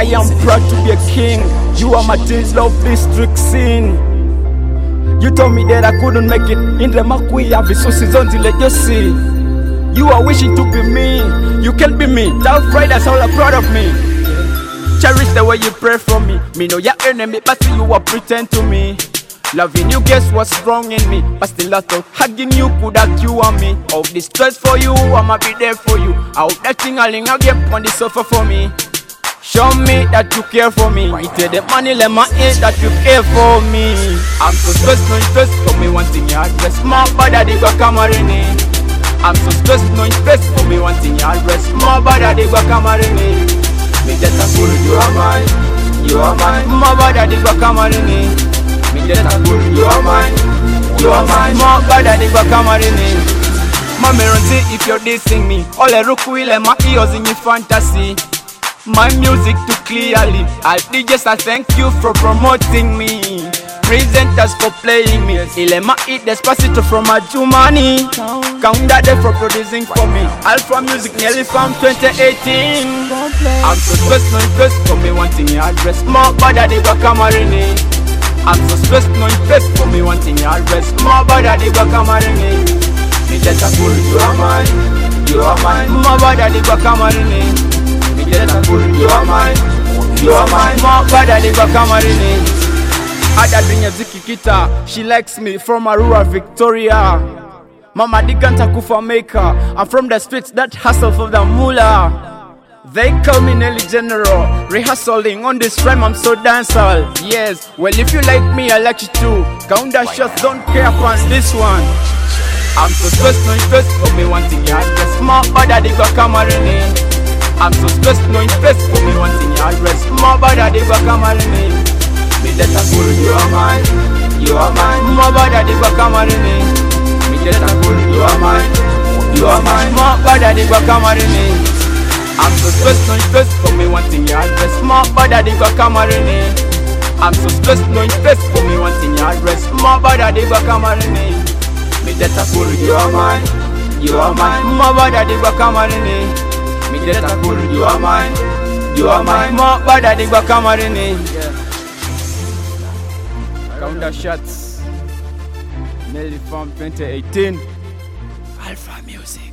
am proud to be a king. You are my teens love district scene. You told me that I couldn't make it in the Makui of resources until you see. You are wishing to be me. You can be me. Tough riders all are proud of me. Cherish the way you pray for me. Me know your enemy, but still you are pretend to me. Loving you, guess what's wrong in me? But still I thought hugging you could cure me. All this stress for you, I'ma be there for you. I hope that thing again on the sofa for me. Show me that you care for me. You tell the money, let my ear that you care for me. I'm so stressed, no stress for me. One thing you address, more bad they go Cameroon. I'm so stressed, no stress for me. One thing you address, more bad they go Cameroon. Me just a fool, you are mine, you are mine. More bad they go Cameroon. Me just a fool, you are mine, you are mine. More bad they go Cameroon. Mommy run see if you're dissing me. All I rock will and my ears in your fantasy. My music too clearly. I DJs, I thank you for promoting me. Presenters for playing me. Ilema eat Despacito from a Jumani. Count that day for producing for me. Alpha Music nearly from 2018. I'm so stressed, no interest for me. One thing you address, more bad they go Cameroon. I'm so stressed, no interest for me. One thing you address, more bad they go Cameroon. Me just a fool, you are mine, you are mine. More bad they go Cameroon. You are mine, you are mine. More better than go Cameroon. Ada dunya ziki kita. She likes me from a rural Victoria. Mama diganta kufa maker. I'm from the streets that hustle for the moolah. They call me Nelly General. Rehearsing on this rhyme, I'm so dancehall. Yes, well if you like me, I like you too. Count the shots, don't care about this one. I'm so stressed, no stress for me. One thing you address, more better than go Cameroon. I'm so stressed, no interest for me. One thing you address, more bad they go Cameroon. Me just a fool, you are mine, you are mine. More bad they go Cameroon. Me just a fool, you are mine, you are mine. More bad they go Cameroon. I'm so stressed, no interest for me. One thing you address, more bad they go Cameroon. I'm so stressed, no interest for me. One thing you address, more bad they go Cameroon. Me just a fool, you are mine, you are mine. More bad they go Cameroon. Me just a fool, you are mine, you are mine. More better than go Cameroon. Count the shots. Nelly from 2018. Alpha Music.